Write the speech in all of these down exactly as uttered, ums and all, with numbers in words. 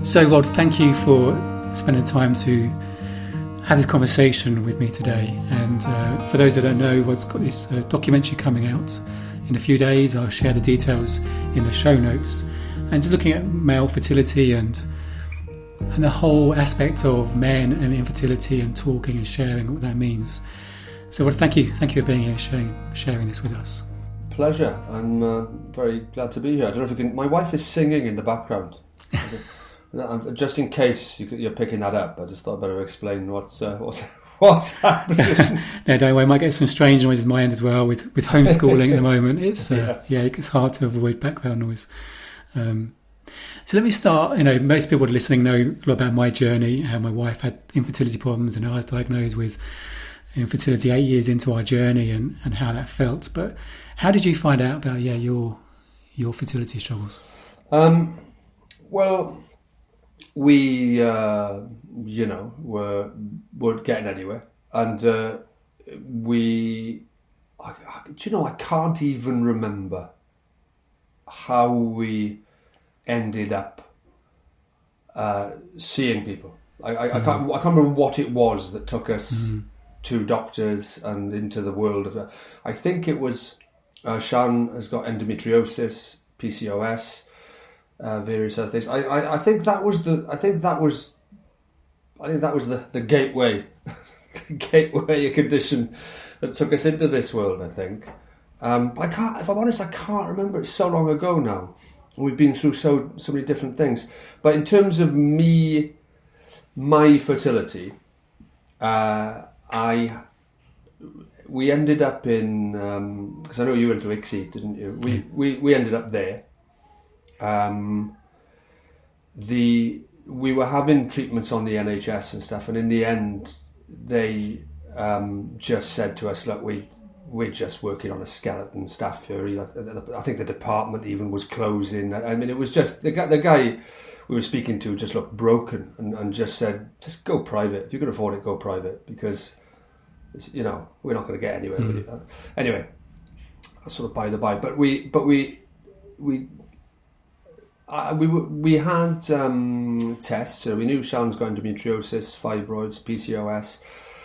So, Rod, thank you for spending time to have this conversation with me today. And uh, for those that don't know, Rod's got this uh, documentary coming out in a few days. I'll share the details in the show notes. And just looking at male fertility and and the whole aspect of men and infertility and talking and sharing what that means. So, Rod, thank you. Thank you for being here, sharing, sharing this with us. Pleasure. I'm uh, very glad to be here. I don't know if you can... My wife is singing in the background. Just in case you're picking that up, I just thought I'd better explain what's uh, what's, what's happening. No, don't worry. I might get some strange noises in my end as well with, with homeschooling at the moment. It's uh, yeah. yeah, it's hard to avoid background noise. Um, so let me start. You know, most people listening know a lot about my journey. How my wife had infertility problems, and I was diagnosed with infertility eight years into our journey, and, and how that felt. But how did you find out about yeah your your fertility struggles? Um, well. We, uh, you know, were weren't getting anywhere, and uh, we. I, I, do you know? I can't even remember how we ended up uh, seeing people. I, I, mm-hmm. I can't. I can't remember what it was that took us mm-hmm. to doctors and into the world of. Uh, I think it was. Uh, Sian has got endometriosis, P C O S. Uh, various other things. I, I, I think that was the. I think that was. I think that was the, the gateway, the gateway condition that took us into this world. I think. Um, I can't. If I'm honest, I can't remember. It's so long ago now. We've been through so so many different things. But in terms of me, my fertility, uh, I. We ended up in because um, I know you went to I C S I, didn't you? We we we ended up there. Um, the we were having treatments on the N H S and stuff, and in the end, they um, just said to us, "Look, we we're just working on a skeleton staff here." I think the department even was closing. I mean, it was just the guy, the guy we were speaking to just looked broken and, and just said, "Just go private if you can afford it. Go private because it's, you know we're not going to get anywhere mm. with it." Anyway, that's sort of by the by. But we, but we, we. Uh, we we had um, tests. So we knew Sian's got endometriosis, fibroids, P C O S.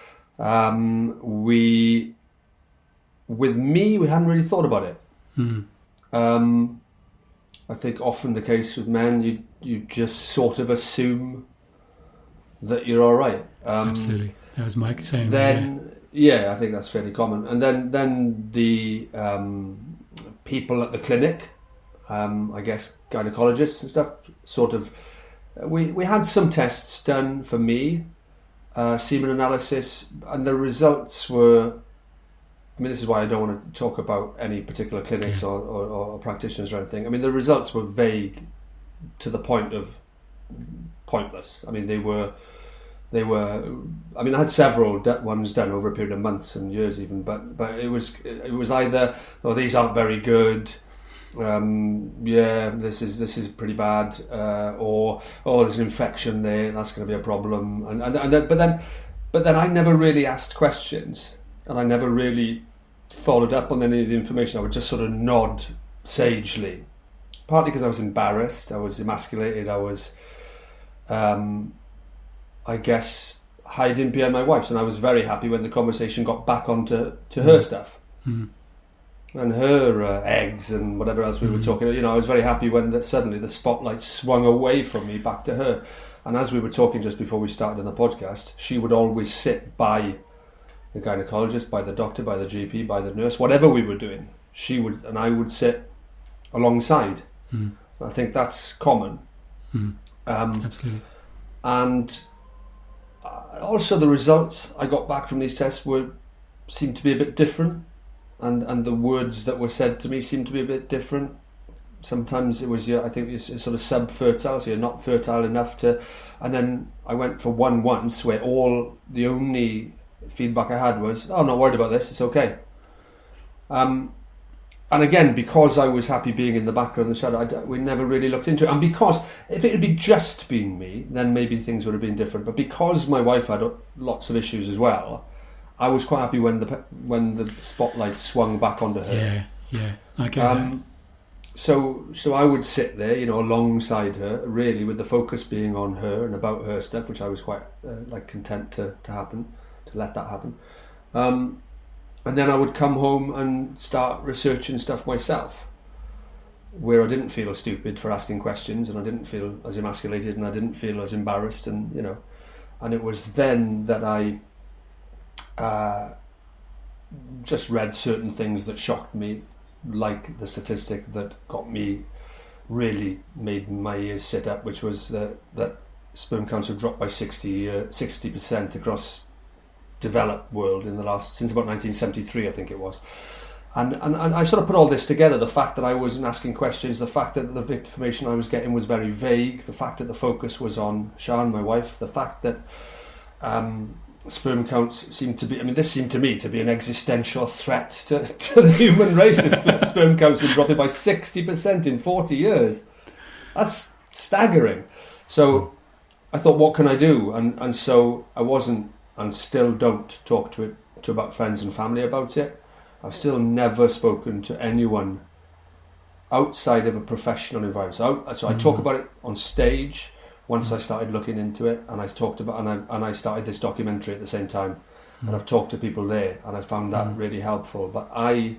Um, we, with me, we hadn't really thought about it. Mm. Um, I think often the case with men, you you just sort of assume that you're all right. Um, Absolutely, that was Mike saying. Then, yeah. yeah, I think that's fairly common. And then then the um, people at the clinic. Um, I guess gynecologists and stuff sort of we we had some tests done for me, uh, semen analysis, and the results were I mean this is why I don't want to talk about any particular clinics or, or, or practitioners or anything. I mean the results were vague to the point of pointless. I mean they were they were I mean I had several ones done over a period of months and years even, but but it was it was either oh these aren't very good. Um, yeah, this is this is pretty bad, uh, or oh, there's an infection there. That's going to be a problem. And, and and then, but then, but then I never really asked questions, and I never really followed up on any of the information. I would just sort of nod sagely, partly because I was embarrassed, I was emasculated, I was, um, I guess, hiding behind my wife's, and I was very happy when the conversation got back onto to her mm. stuff. Mm. And her uh, eggs and whatever else we were mm. talking about. You know, I was very happy when the, suddenly the spotlight swung away from me back to her. And as we were talking just before we started on the podcast, she would always sit by the gynecologist, by the doctor, by the G P, by the nurse, whatever we were doing. She would, and I would sit alongside. Mm. I think that's common. Mm. Um, Absolutely. And also the results I got back from these tests were seemed to be a bit different. And and the words that were said to me seemed to be a bit different. Sometimes it was, yeah, I think it's, it's sort of sub-fertile, so you're not fertile enough to... And then I went for one once where all, the only feedback I had was, oh, I'm not worried about this, it's okay. Um, and again, because I was happy being in the background in the shadow, I, we never really looked into it. And because if it had been just been me, then maybe things would have been different. But because my wife had lots of issues as well, I was quite happy when the when the spotlight swung back onto her. Yeah, yeah, I get um, so so I would sit there, you know, alongside her, really, with the focus being on her and about her stuff, which I was quite uh, like content to, to happen, to let that happen. Um, and then I would come home and start researching stuff myself, where I didn't feel stupid for asking questions, and I didn't feel as emasculated, and I didn't feel as embarrassed, and you know, and it was then that I uh, just read certain things that shocked me, like the statistic that got me really made my ears sit up, which was uh, that sperm counts have dropped by sixty percent across developed world in the last, since about nineteen seventy-three, I think it was. And, and and I sort of put all this together, the fact that I wasn't asking questions, the fact that the information I was getting was very vague, the fact that the focus was on Sian, my wife, the fact that um, sperm counts seemed to be, I mean, this seemed to me to be an existential threat to, to the human race. Sperm counts had dropped by sixty percent in forty years. That's staggering. So I thought, what can I do? And and so I wasn't, and still don't talk to it to about friends and family about it. I've still never spoken to anyone outside of a professional environment. So, I, so I talk about it on stage once I started looking into it, and I talked about and I and I started this documentary at the same time, mm. and I've talked to people there, and I found that mm. really helpful. But I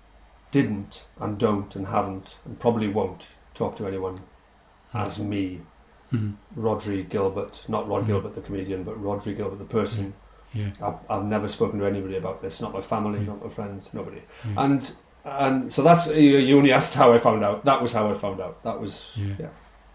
didn't and don't and haven't and probably won't talk to anyone mm. as me, mm. Rhodri Gilbert, not Rod mm. Gilbert the comedian, but Rhodri Gilbert the person. Yeah. Yeah. I've, I've never spoken to anybody about this, not my family, yeah. not my friends, nobody. Yeah. And and so that's, you, you only asked how I found out. That was how I found out. That was, yeah. yeah.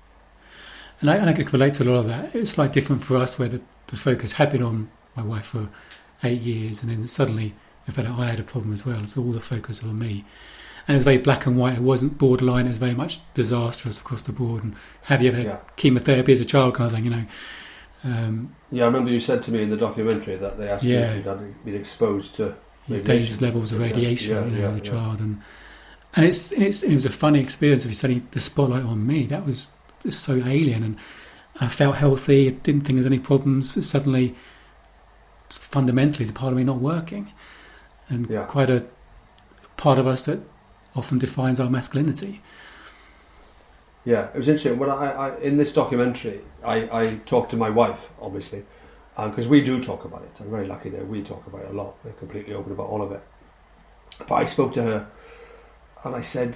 And I, and I can relate to a lot of that. It's like different for us, where the, the focus had been on my wife for eight years, and then suddenly I felt like I had a problem as well. So all the focus was on me. And it was very black and white. It wasn't borderline. It was very much disastrous across the board. And have you ever had yeah. chemotherapy as a child kind of thing, you know? Um, yeah, I remember you said to me in the documentary that they asked yeah, you if you'd been exposed to dangerous levels of radiation, yeah, yeah, you know, yeah, as a yeah. child, and and it's, it's it was a funny experience of suddenly the spotlight on me. That was just so alien, and I felt healthy. I didn't think there was any problems, but suddenly, fundamentally, there's a part of me not working, and yeah. quite a part of us that often defines our masculinity. Yeah, it was interesting. When I, I in this documentary, I, I talked to my wife, obviously, because um, we do talk about it. I'm very lucky that we talk about it a lot. We're completely open about all of it. But I spoke to her, and I said,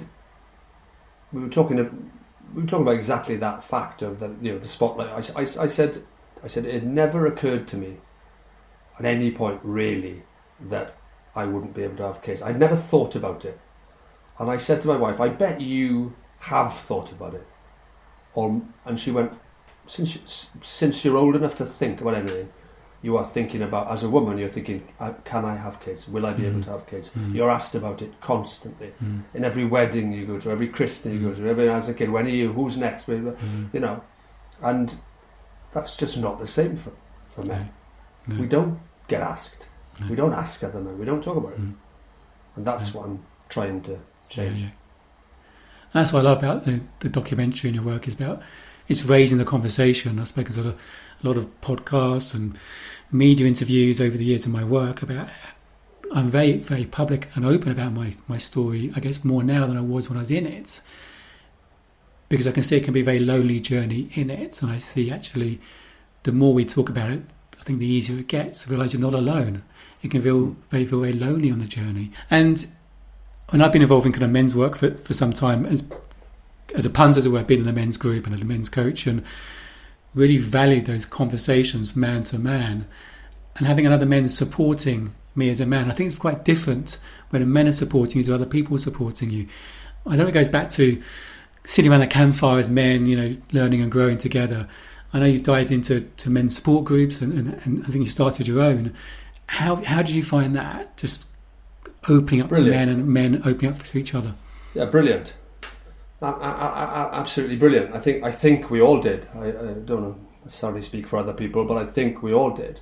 we were talking, we were talking about exactly that fact of the, you know, the spotlight. I, I, I said, I said it never occurred to me, at any point really, that I wouldn't be able to have kids. I'd never thought about it, and I said to my wife, I bet you have thought about it. Or, and she went, since since you're old enough to think about anything, you are thinking about, as a woman, you're thinking, can I have kids? Will I be mm. able to have kids? Mm. You're asked about it constantly. Mm. In every wedding you go to, every christening you go to, every as a kid, when are you, who's next? Mm. You know, and that's just not the same for, for men. No. No. We don't get asked. No. We don't ask other men. We don't talk about it. Mm. And that's no. what I'm trying to change. Yeah, yeah. And that's what I love about the, the documentary and your work, is about it's raising the conversation. I've spoken to a, a lot of podcasts and media interviews over the years in my work about, I'm very, very public and open about my, my story, I guess more now than I was when I was in it, because I can see it can be a very lonely journey in it, and I see actually the more we talk about it, I think the easier it gets. I realise you're not alone. It can feel very, very lonely on the journey. And And I've been involved in kind of men's work for, for some time as as a punt, as it were. I've been in a men's group and a men's coach, and really valued those conversations man to man, and having another man supporting me as a man. I think it's quite different when a men are supporting you to other people supporting you. I think it goes back to sitting around the campfire as men, you know, learning and growing together. I know you've dived into to men's support groups, and, and, and I think you started your own. How how did you find that? Just opening up brilliant. to men, and men opening up to each other. Yeah, brilliant. I, I, I, absolutely brilliant. I think I think we all did. I, I don't necessarily speak for other people, but I think we all did.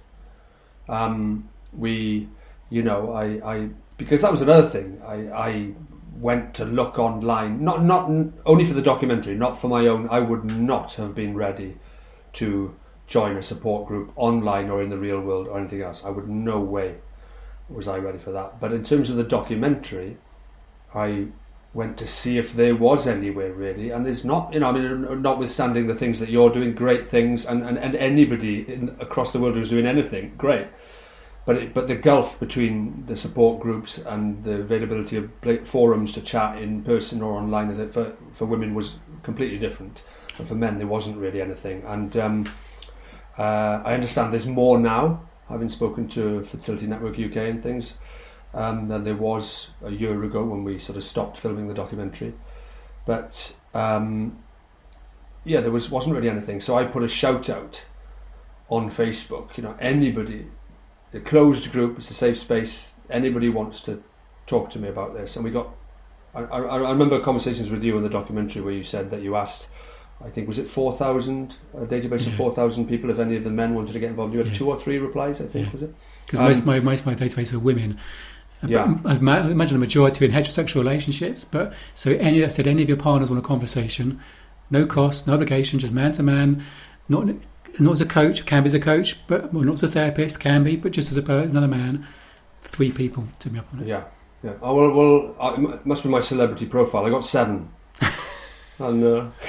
Um, we, you know, I, I because that was another thing. I, I went to look online, not not only for the documentary, not for my own. I would not have been ready to join a support group online or in the real world or anything else. I would no way was I ready for that. But in terms of the documentary, I went to see if there was anywhere really, and there's not. You know, I mean, notwithstanding the things that you're doing, great things, and, and, and anybody in, across the world who's doing anything, great. But it, but the gulf between the support groups and the availability of forums to chat in person or online, I think for for women was completely different. But for men, there wasn't really anything. And um, uh, I understand there's more now, having spoken to Fertility Network U K and things, um, than there was a year ago when we sort of stopped filming the documentary. But um, yeah, there was wasn't really anything. So I put a shout out on Facebook. You know, anybody. A closed group, it's a safe space. Anybody wants to talk to me about this, and we got. I, I, I remember conversations with you in the documentary where you said that you asked, I think was it four thousand, a database yeah. of four thousand people, if any of the men wanted to get involved. You had yeah. two or three replies, I think, yeah. was it? Because um, most of my most of my database are women. Yeah, I imagine the majority are in heterosexual relationships. But so any I said any of your partners want a conversation, no cost, no obligation, just man to man, not. Not as a coach, can be as a coach, but well, not as a therapist, can be, but just as a another man. Three people took me up on it. Yeah, yeah. Oh well, well, I, it must be my celebrity profile. I got seven, and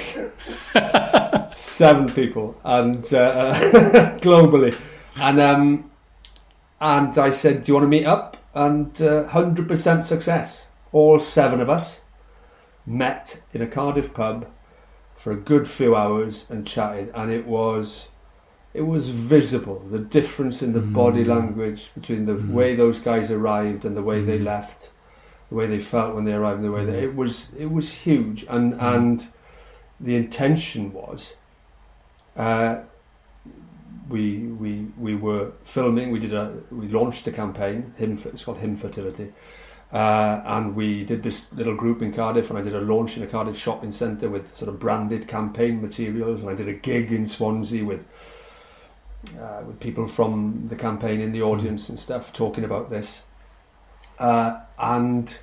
uh, seven people, and uh, globally, and um, and I said, "Do you want to meet up?" And uh, hundred percent success. All seven of us met in a Cardiff pub for a good few hours and chatted, and it was. It was visible, the difference in the mm. body language between the mm. way those guys arrived and the way mm. they left, the way they felt when they arrived, and the way they, it was it was huge, and mm. and the intention was, uh, we we we were filming, we did a we launched the campaign, Him it's called Him Fertility, uh, and we did this little group in Cardiff, and I did a launch in a Cardiff shopping centre with sort of branded campaign materials, and I did a gig in Swansea with. Uh, with people from the campaign in the audience and stuff talking about this, uh, and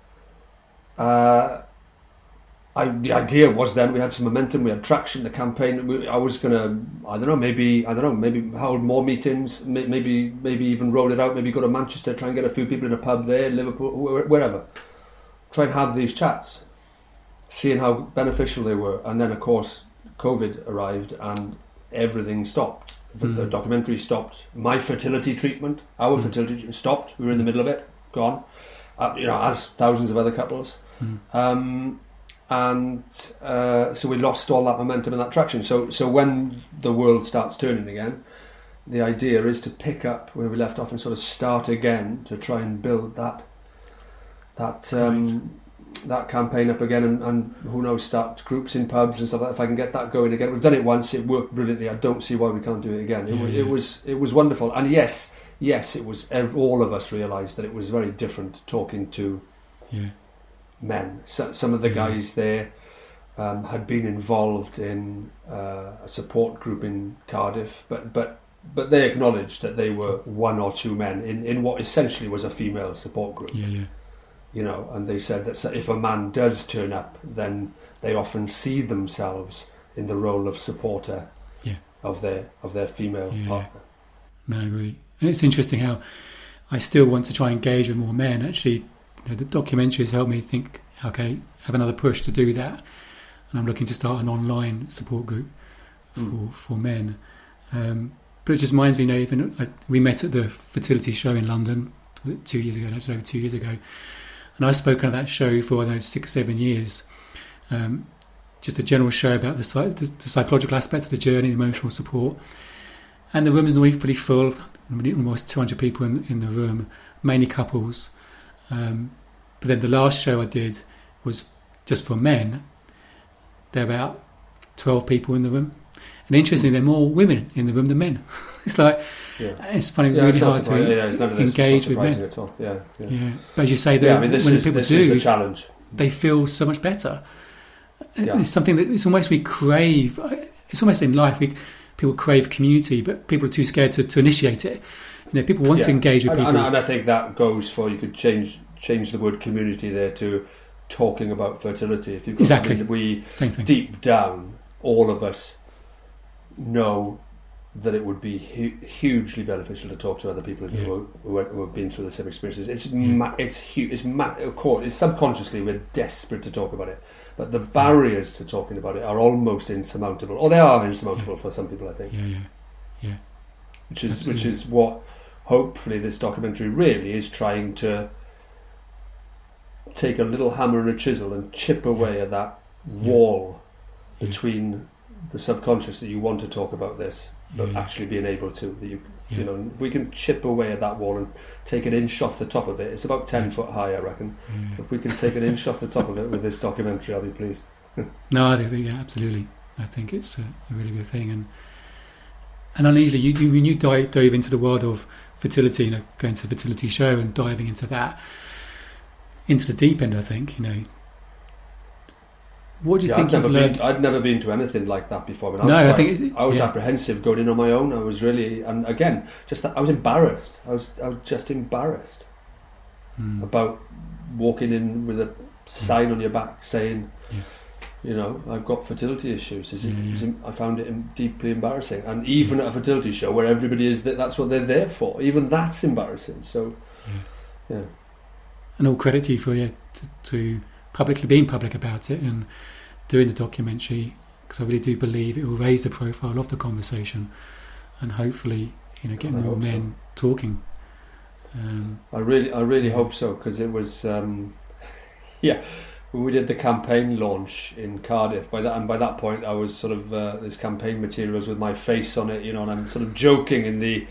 uh, I, the idea was then we had some momentum, we had traction. The campaign, we, I was gonna, I don't know, maybe I don't know, maybe hold more meetings, may, maybe maybe even roll it out. Maybe go to Manchester, try and get a few people in a pub there, Liverpool, wherever. Try and have these chats, seeing how beneficial they were, and then of course COVID arrived and everything stopped. The, mm. the documentary stopped. My fertility treatment, our mm. fertility treatment stopped. We were in the middle of it, gone. Uh, you know, as thousands of other couples. Mm. Um, and uh, so we lost all that momentum and that traction. So, so when the world starts turning again, the idea is to pick up where we left off and sort of start again to try and build that that um, right. that campaign up again, and, and who knows, start groups in pubs and stuff like that. If I can get that going again, we've done it once, it worked brilliantly. I don't see why we can't do it again. It, yeah, it yeah. was it was wonderful, and yes, yes, it was. All of us realised that it was very different talking to yeah. men. So, some of the yeah. guys there um, had been involved in uh, a support group in Cardiff, but but but they acknowledged that they were one or two men in, in what essentially was a female support group. Yeah, yeah. You know, and they said that if a man does turn up, then they often see themselves in the role of supporter yeah. of their of their female yeah, partner. Yeah. No, I agree. And it's interesting how I still want to try and engage with more men. Actually, you know, the documentary has helped me think, okay, have another push to do that. And I'm looking to start an online support group for, mm. for men. Um, but it just reminds me, you know, even I, we met at the fertility show in London two years ago, no, it's over two years ago. And I've spoken at that show for, I don't know, six, seven years. Um, just a general show about the, the, the psychological aspect of the journey, emotional support. And the room is normally pretty full, almost two hundred people in, in the room, mainly couples. Um, but then the last show I did was just for men. There are about twelve people in the room. And interestingly, there are more women in the room than men. It's like, yeah. it's funny, yeah, really it's hard to yeah, yeah, engage with men. At all. Yeah, yeah. yeah, but as you say, yeah, I mean, this when is, people this do, is the challenge. They feel so much better. Yeah. It's something that it's almost we crave. It's almost in life we people crave community, but people are too scared to, to initiate it. You know, people want yeah. to engage with and, people, and, and I think that goes for, you could change change the word community there to talking about fertility. If you've got, exactly, I mean, we same thing. Deep down, all of us know that it would be hu- hugely beneficial to talk to other people Yeah. who, who, are- who have been through the same experiences. It's Yeah. ma- it's huge. It's ma- of course, it's subconsciously we're desperate to talk about it, but the barriers to talking about it are almost insurmountable, or they are insurmountable for some people, I think. Yeah, yeah, yeah. Which is Absolutely. which is what hopefully this documentary really is trying to take a little hammer and a chisel and chip away at that Yeah. wall Yeah. between the subconscious that you want to talk about this, but Yeah. actually being able to. That you Yeah. you know, if we can chip away at that wall and take an inch off the top of it, it's about ten Yeah. foot high, I reckon. Yeah. If we can take an inch off the top of it with this documentary, I'll be pleased. No, I think yeah, absolutely. I think it's a, a really good thing, and and unusually, you, you when you dive, dove into the world of fertility, you know, going to a fertility show and diving into that, into the deep end. I think you know. What do you Yeah, think I'd you've never learned? been, I'd never been to anything like that before. I, mean, I No, was I quite- think it- I was yeah. apprehensive going in on my own. I was really, and again, just that, I was embarrassed. I was, I was just embarrassed Hmm. about walking in with a sign on your back saying, Yeah. you know, I've got fertility issues. Is it, Yeah, yeah. is it- I found it em- deeply embarrassing, and even at a fertility show where everybody is that that's what they're there for, even that's embarrassing. So, Yeah. yeah, And all credit to you for yeah, to, to publicly being public about it and doing the documentary, because I really do believe it will raise the profile of the conversation and hopefully you know get I more hope so. men talking. Um, I really, I really Yeah. hope so, because it was, um, yeah. When we did the campaign launch in Cardiff, by that and by that point, I was sort of uh, this campaign materials with my face on it, you know, and I'm sort of joking in the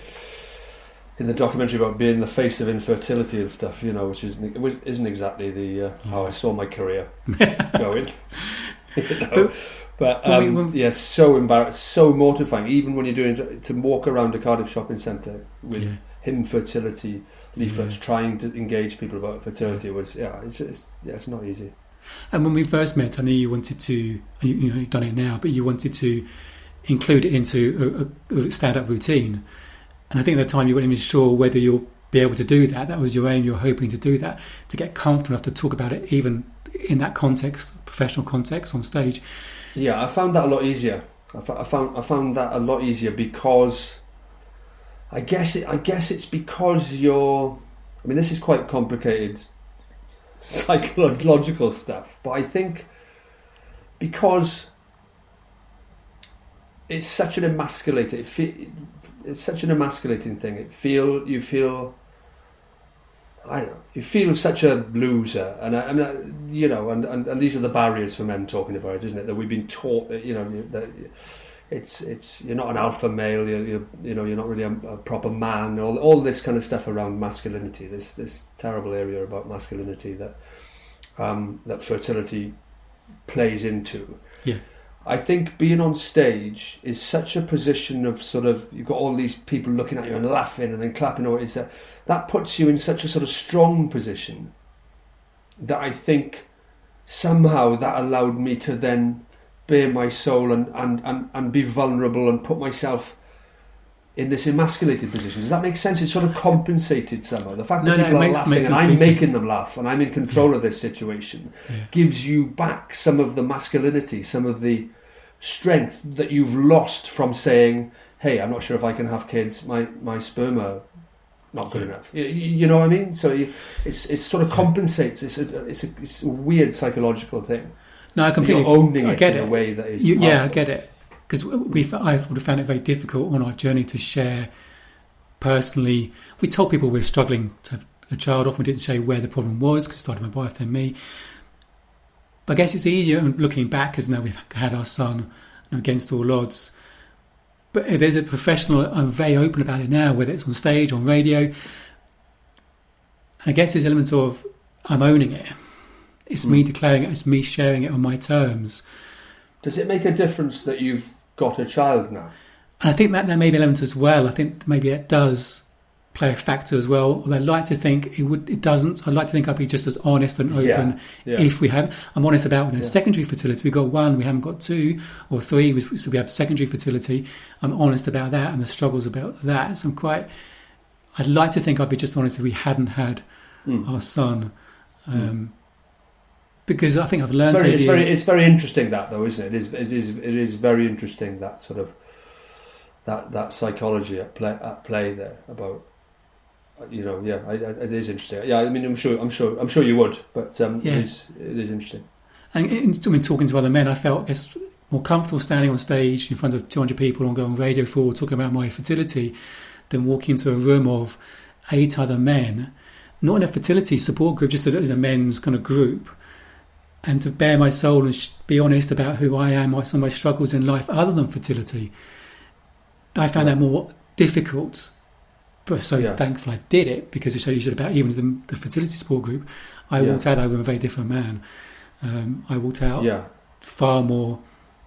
in the documentary about being the face of infertility and stuff, you know, which isn't it was- isn't exactly the uh, how I saw my career going. You know? But- But when we- um, when- yeah, so embarrassed, so mortifying. Even when you're doing to walk around a Cardiff shopping centre with Yeah. infertility leaflets, Yeah. trying to engage people about fertility was yeah, it's just yeah, it's not easy. And when we first met, I knew you wanted to, you, you know, you've done it now, but you wanted to include it into a, a stand-up routine. And I think at the time you weren't even sure whether you'll be able to do that. That was your aim. You were hoping to do that, to get comfortable enough to talk about it, even in that context, professional context on stage. Yeah, I found that a lot easier. I, fo- I found I found that a lot easier because I guess it, I guess it's because you're. I mean, this is quite complicated psychological stuff, but I think because it's such an emasculating, it fe- it's such an emasculating thing. It feel you feel. I don't know, you feel such a loser, and I, I mean, you know, and, and, and these are the barriers for men talking about it, isn't it? That we've been taught that, you know, that it's it's you're not an alpha male, you're, you're you know, you're not really a, a proper man. All all this kind of stuff around masculinity. This this terrible area about masculinity that um, that fertility plays into. Yeah. I think being on stage is such a position of sort of, you've got all these people looking at you and laughing and then clapping or what you say. That puts you in such a sort of strong position that I think somehow that allowed me to then bare my soul and, and, and, and be vulnerable and put myself in this emasculated position. Does that make sense? It's sort of compensated somehow. The fact that No, no, people it are makes- laughing makes and I'm complete making sense. them laugh and I'm in control of this situation Yeah. gives you back some of the masculinity, some of the strength that you've lost from saying, hey, I'm not sure if I can have kids, my, my sperm are not good Yeah. enough. You, you know what I mean? So you, it's it sort of compensates. It's a, it's, a, it's a weird psychological thing. No, I completely You're owning I it get in it. a way that is You, yeah, I powerful. get it. Because we, I would have found it very difficult on our journey to share personally. We told people we were struggling to have a child off. We didn't say where the problem was, because it started with my wife, then me. But I guess it's easier looking back, because now we've had our son against all odds. But there's a professional, I'm very open about it now, whether it's on stage, on radio. And I guess there's elements of, I'm owning it. It's Mm. me declaring it, it's me sharing it on my terms. Does it make a difference that you've got a child now? And I think that there may be an element as well. I think maybe it does play a factor as well. Although I'd like to think it would. It doesn't. I'd like to think I'd be just as honest and open Yeah, yeah. if we had. I'm honest about when it's Yeah. secondary fertility. We got one. We haven't got two or three. we- So we have secondary fertility. I'm honest about that and the struggles about that. So I'm quite. I'd like to think I'd be just honest if we hadn't had Mm. our son. Um, Mm. Because I think I've learned It's very, over it's the very, years- it's very interesting that though, isn't it? It is, it is, it is very interesting that sort of that that psychology at play at play there about. You know, yeah, I, I, it is interesting. Yeah, I mean, I'm sure, I'm sure, I'm sure you would, but um, yeah. it is, it is interesting. And in, I mean, talking to other men, I felt I guess, more comfortable standing on stage in front of two hundred people on going Radio four talking about my fertility than walking into a room of eight other men, not in a fertility support group, just as a men's kind of group, and to bare my soul and sh- be honest about who I am, my, some of my struggles in life other than fertility. I found yeah. that more difficult. But so yeah. thankful I did it, because it showed you about even the, the fertility support group. I yeah. walked out over a very different man. Um, I walked out yeah. far more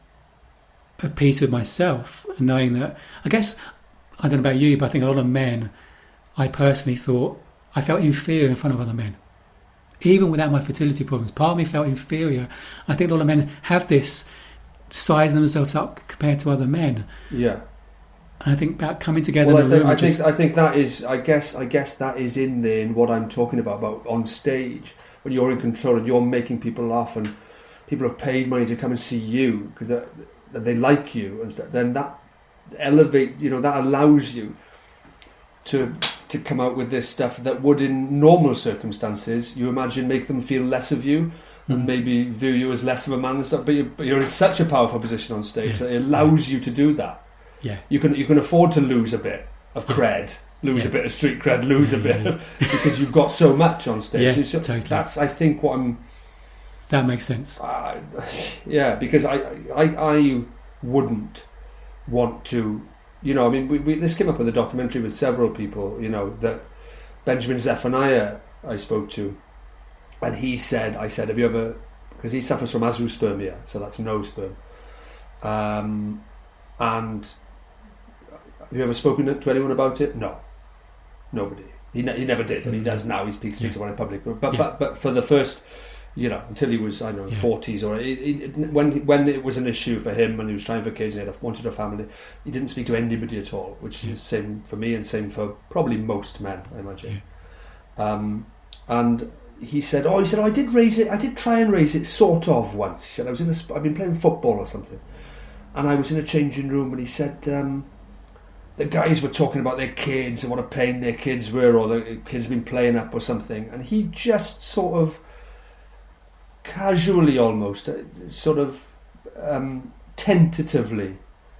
at peace with myself, and knowing that, I guess, I don't know about you, but I think a lot of men, I personally thought, I felt inferior in front of other men. Even without my fertility problems, part of me felt inferior. I think a lot of men have this, size themselves up compared to other men. Yeah. And I think about coming together well, in a I think, room. I think just, I think that is. I guess. I guess that is in there in what I'm talking about. About on stage when you're in control and you're making people laugh and people have paid money to come and see you because they, they like you, and then that elevate. You know, that allows you to to come out with this stuff that would, in normal circumstances, you imagine make them feel less of you. Mm. And maybe view you as less of a man and stuff. But you're, but you're in such a powerful position on stage yeah. that it allows yeah. you to do that. Yeah, you can you can afford to lose a bit of cred, lose yeah. a bit of street cred, lose yeah, a bit yeah. of, because you've got so much on stage. Yeah, so totally. That's I think what I'm. That makes sense. Uh, yeah, because I, I I wouldn't want to, you know. I mean, we, we, this came up in the documentary with several people. You know that Benjamin Zephaniah I spoke to, and he said, I said, have you ever? Because he suffers from azoospermia, so that's no sperm, um, and. Have you ever spoken to anyone about it? No, nobody. He ne- he never did, and he does now. He speaks, speaks yeah. about it in public. But yeah. but but for the first, you know, until he was I don't know yeah. forties or it, it, when when it was an issue for him and he was trying for kids and he had a, wanted a family, he didn't speak to anybody at all. Which yeah. is same for me and same for probably most men, I imagine. Yeah. Um, and he said, oh, he said, oh, I did raise it. I did try and raise it sort of once. He said I was in a, I've been playing football or something, and I was in a changing room, and he said. Um, The guys were talking about their kids and what a pain their kids were, or the kids had been playing up or something, and he just sort of casually, almost, sort of um, tentatively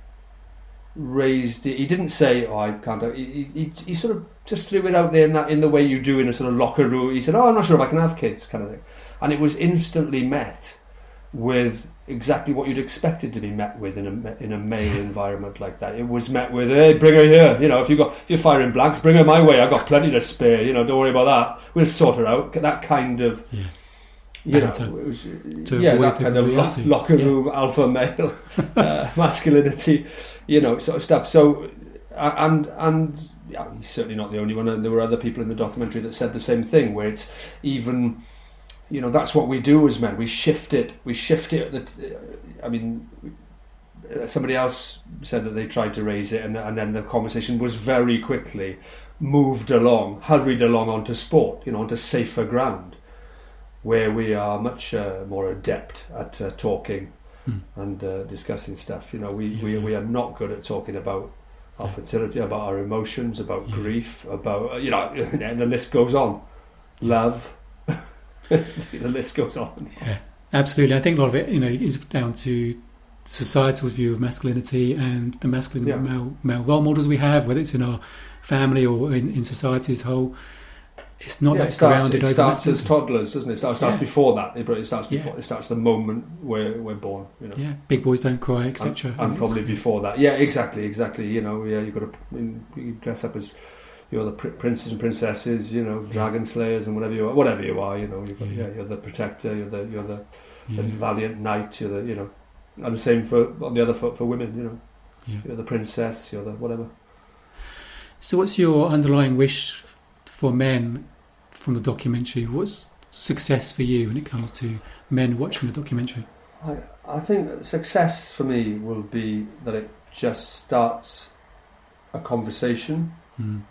raised it. He didn't say, "Oh, I can't." He, he, he sort of just threw it out there in that in the way you do in a sort of locker room. He said, "Oh, I'm not sure if I can have kids," kind of thing, and it was instantly met with exactly what you'd expect it to be met with in a in a male environment like that. It was met with, "Hey, bring her here. You know, if you got if you're firing blanks, bring her my way. I got plenty to spare. You know, don't worry about that. We'll sort her out." That kind of, yeah. you know, to, it was, to yeah, avoid that the kind of reality. lo- locker yeah. room alpha male uh, masculinity, you know, sort of stuff. So, and and yeah, he's certainly not the only one. And there were other people in the documentary that said the same thing, where it's even. You know, that's what we do as men. We shift it. We shift it. That, I mean, somebody else said that they tried to raise it, and, and then the conversation was very quickly moved along, hurried along onto sport. You know, onto safer ground, where we are much uh, more adept at uh, talking mm. and uh, discussing stuff. You know, we, yeah. we we are not good at talking about our yeah. fertility, about our emotions, about yeah. grief, about you know, and the list goes on. Love. The list goes on. Yeah, absolutely. I think a lot of it, you know, is down to societal view of masculinity and the masculine yeah. male, male role models we have, whether it's in our family or in, in society as a whole. It's not yeah, that it starts, grounded. It over starts as toddlers, doesn't it? It starts, starts yeah. before that. It starts before. Yeah. It starts the moment where we're born. You know. Yeah, big boys don't cry, et cetera. And, and probably before that. Yeah, exactly, exactly. You know, yeah, you've got to you dress up as. You're the pr- princes and princesses, you know, yeah. dragon slayers and whatever you are, whatever you are, you know. You've got, yeah. yeah, you're the protector, you're the you're the, yeah. the valiant knight, you're the you know, and the same for on the other foot for women, you know. Yeah. You're the princess, you're the whatever. So, what's your underlying wish for men from the documentary? What's success for you when it comes to men watching the documentary? I I think success for me will be that it just starts a conversation. Mm.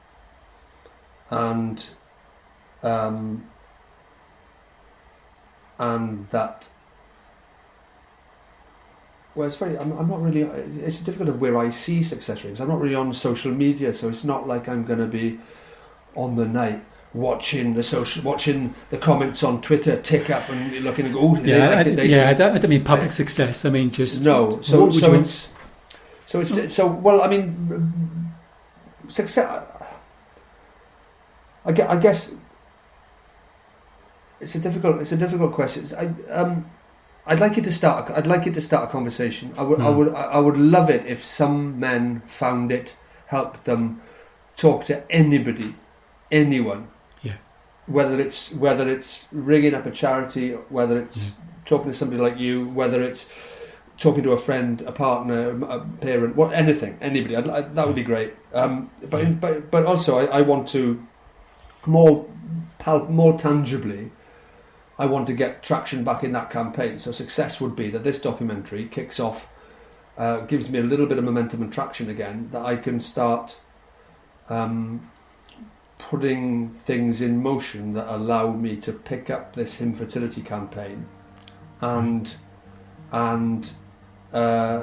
And um, and that well, it's very. I'm, I'm not really. It's difficult of where I see success rate because I'm not really on social media, so it's not like I'm going to be on the night watching the social, watching the comments on Twitter tick up and looking and go. Oh, yeah, they, I, they, they yeah. do. I don't, I don't mean public I, success. I mean just no. So what would so you it's so it's Oh. so well. I mean, success. I guess, I guess it's a difficult. It's a difficult question. I um. I'd like you to start. I'd like you to start a conversation. I would. Mm. I would. I would love it if some men found it, helped them talk to anybody, anyone. Yeah. Whether it's whether it's ringing up a charity, whether it's yeah. talking to somebody like you, whether it's talking to a friend, a partner, a parent, what anything, anybody. I'd, I, that would be great. Um, but yeah. but but also, I, I want to more pal- more tangibly. I want to get traction back in that campaign. So success would be that this documentary kicks off, uh, gives me a little bit of momentum and traction again, that I can start um, putting things in motion that allow me to pick up this infertility campaign and and uh,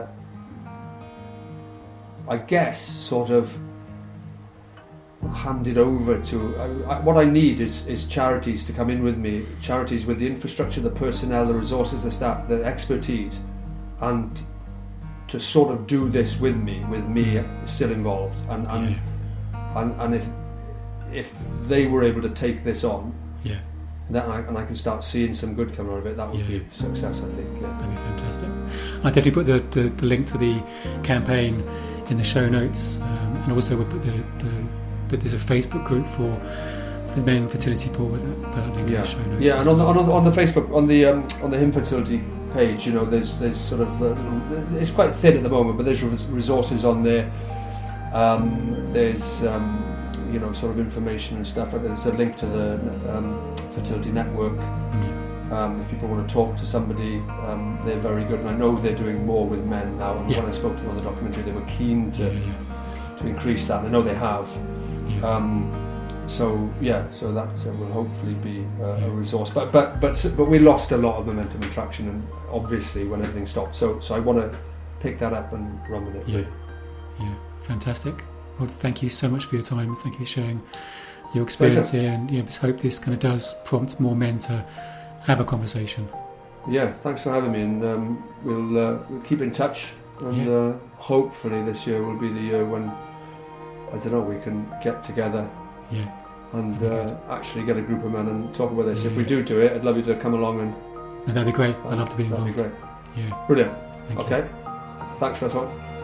I guess sort of handed over to I, I, what I need is is charities to come in with me, charities with the infrastructure, the personnel, the resources, the staff, the expertise, and to sort of do this with me, with me still involved, and and yeah. and, and if if they were able to take this on, yeah, then I, and I can start seeing some good coming out of it, that would yeah. be success, I think. Yeah. That'd be fantastic. I definitely put the, the, the link to the campaign in the show notes, um, and also we'll put the, the But there's a Facebook group for for men fertility pool with it. But I think yeah, in the show notes. yeah, and on the, on the on the Facebook on the um, on the infertility page, you know, there's there's sort of uh, it's quite thin at the moment, but there's resources on there. Um, there's um, you know sort of information and stuff. There's a link to the um, fertility network. Mm-hmm. Um, if people want to talk to somebody, um, they're very good, and I know they're doing more with men now. And yeah. when I spoke to them on the documentary, they were keen to yeah, yeah. to increase that. I know they have. Yeah. Um, so yeah, so that uh, will hopefully be uh, a resource. But but but but we lost a lot of momentum and traction, and obviously when everything stopped. So so I want to pick that up and run with it. Yeah, yeah, fantastic. Well, thank you so much for your time. Thank you for sharing your experience Pleasure. here, and yeah, just hope this kind of does prompt more men to have a conversation. Yeah, thanks for having me, and um, we'll uh, we'll keep in touch, and Yeah. uh, hopefully this year will be the year when I don't know we can get together. Yeah. And That'd be uh, good. actually get a group of men and talk about this. Yeah, if we yeah. do do it, I'd love you to come along and. No, that'd be great. I'd love to be involved. That'd be great. Yeah. Brilliant. Thank Okay. you. Thanks, Russell.